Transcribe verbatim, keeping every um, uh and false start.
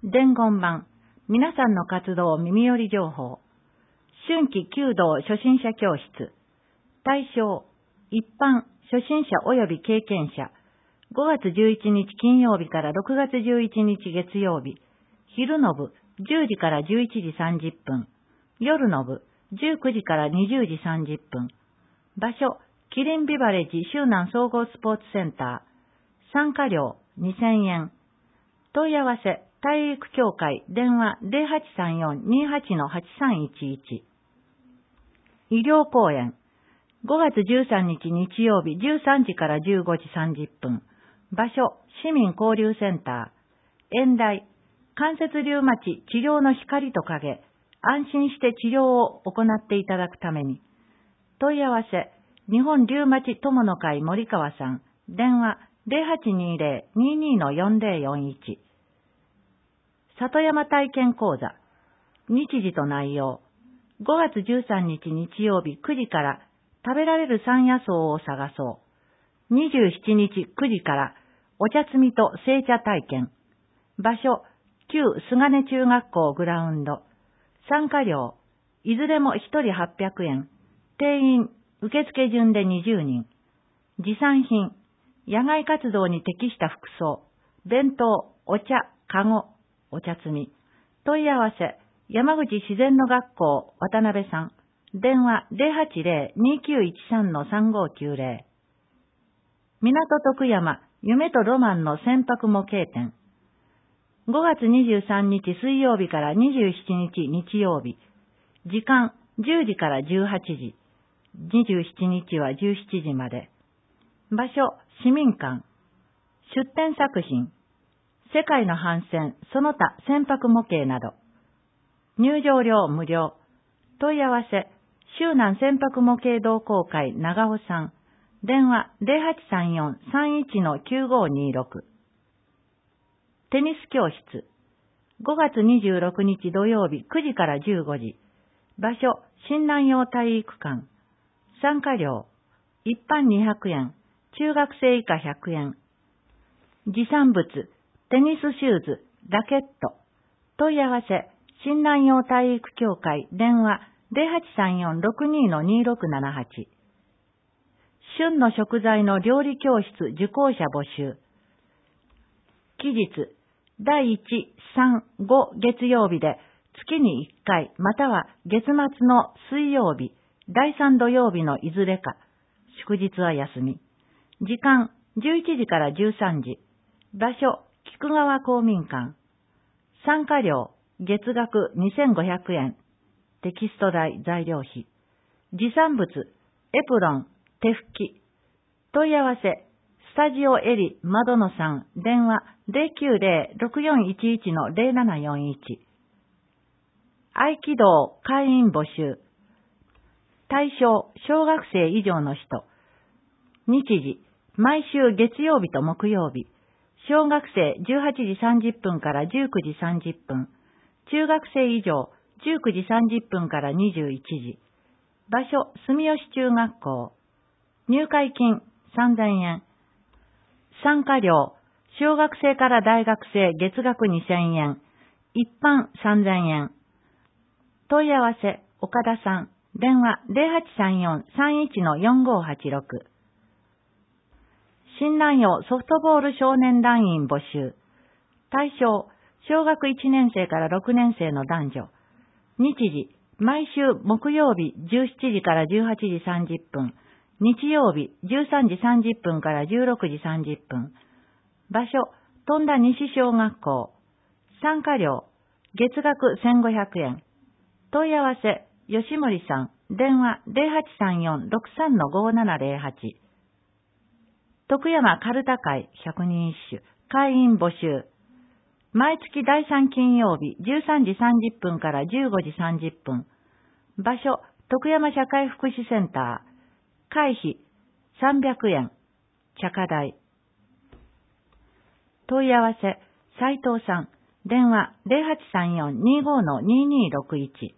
伝言版、皆さんの活動耳寄り情報。春季弓道初心者教室。対象、一般、初心者及び経験者。ごがつじゅういちにち金曜日からろくがつじゅういちにち月曜日。昼の部、じゅうじからじゅういちじさんじゅっぷん。夜の部、じゅうくじからにじゅうじさんじゅっぷん。場所、キリンビバレッジ周南総合スポーツセンター。参加料にせんえん。問い合わせ、体育協会、電話 ゼロはちさんよん にはち はちさんいちいち。医療講演。ごがつじゅうさんにち日曜日じゅうさんじからじゅうごじさんじゅっぷん。場所、市民交流センター。演題、関節リウマチ治療の光と影。安心して治療を行っていただくために。問い合わせ、日本リウマチ友の会森川さん。電話 ゼロはちにゼロ ににのよんゼロよんいち。里山体験講座。日時と内容。ごがつじゅうさんにち日曜日くじから食べられる山野草を探そう。にじゅうしちにちくじからお茶摘みと製茶体験。場所、旧菅根中学校グラウンド。参加料、いずれもひとりはっぴゃくえん。定員、受付順でにじゅうにん。持参品、野外活動に適した服装、弁当、お茶、かご、お茶摘み。問い合わせ、山口自然の学校渡辺さん。電話 ゼロはちゼロ にきゅういちさん さんごきゅうゼロ。港徳山夢とロマンの船舶模型展。ごがつにじゅうさんにち水曜日からにじゅうしちにち日曜日。時間じゅうじからじゅうはちじ。にじゅうしちにちはじゅうしちじまで。場所、市民館。出展作品。世界の帆船、その他船舶模型など。入場料無料。問い合わせ、周南船舶模型同好会長尾さん。電話 ゼロはちさんよん さんいちのきゅうごにろく。テニス教室。ごがつにじゅうろくにち土曜日くじからじゅうごじ。場所、新南洋体育館。参加料、一般にひゃくえん、中学生以下ひゃくえん。持参物、テニスシューズ、ラケット。問い合わせ、新南洋体育協会電話 ゼロはちさんよん ろくにのにろくななはち。旬の食材の料理教室受講者募集。期日、だいいち、さん、ご月曜日で月にいっかいまたは月末の水曜日、だいさん土曜日のいずれか。祝日は休み。時間じゅういちじからじゅうさんじ。場所、菊川公民館。参加料、月額にせんごひゃくえん。テキスト代、材料費。持参物、エプロン、手拭き。問い合わせ、スタジオエリ、窓野さん。電話 ゼロきゅうゼロ ろくよんいちいちのゼロななよんいち。合気道会員募集。対象、小学生以上の人。日時、毎週月曜日と木曜日。小学生じゅうはちじさんじゅっぷんからじゅうくじさんじゅっぷん。中学生以上じゅうくじさんじゅっぷんからにじゅういちじ。場所、住吉中学校。入会金さんぜんえん。参加料、小学生から大学生月額にせんえん。一般さんぜんえん。問い合わせ、岡田さん。電話 ゼロはちさんよん さんいちのよんごはちろく。新南洋ソフトボール少年団員募集。対象、小学いちねんせいからろくねんせいの男女。日時、毎週木曜日じゅうしちじからじゅうはちじさんじゅっぷん。日曜日じゅうさんじさんじゅっぷんからじゅうろくじさんじゅっぷん。場所、富田西小学校。参加料、月額せんごひゃくえん。問い合わせ、吉森さん。電話 ゼロはちさんよん ろくさんのごななゼロはち。徳山かるた会百人一首。会員募集。毎月だいさん金曜日じゅうさんじさんじゅっぷんからじゅうごじさんじゅっぷん。場所、徳山社会福祉センター。会費さんびゃくえん。茶化代。問い合わせ、斉藤さん。電話 ゼロはちさんよん にごのににろくいち。